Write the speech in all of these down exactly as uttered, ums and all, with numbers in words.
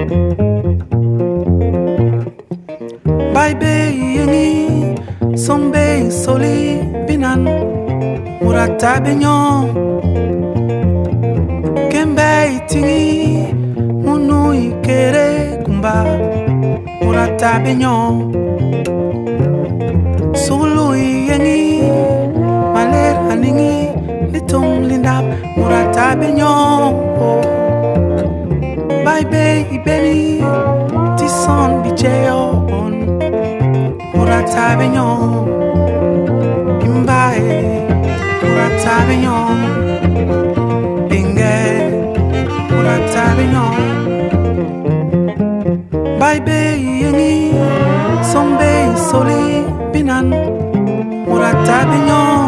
Bye be yengi sombe soli binan murata benyon kembe tingi munu ikere kumba murata benyon sulu yengi maler aningi litung lindap murata benyon bye be ibeni tison bijeo on murata benyon imbae murata benyon binge murata benyon bye be yengi sombe soli binan murata benyon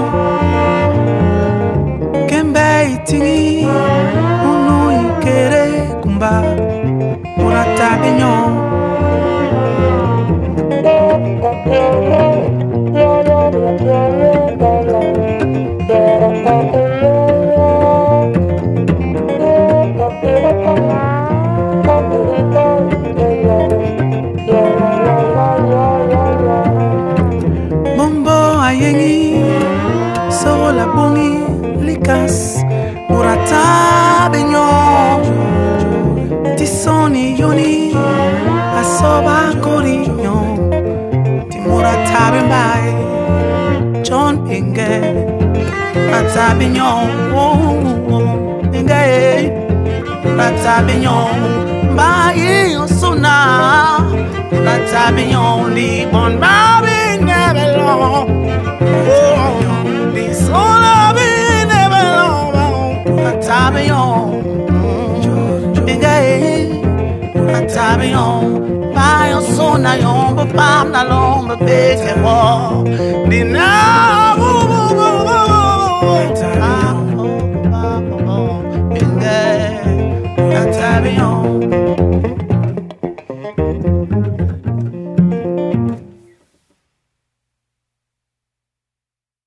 kembe tingi unu ikere kumba murata benyon Bombo ayengi sola bungi likas murata benyon tisoni yoni asoba korinyon ti murata bembai John Inge murata benyon Inge murata benyon bai osuna murata benyon li bon babi never long oh li sola bi never long murata benyon Inge murata benyon bai osuna yon bam na long be te wo ni na Inge murata benyon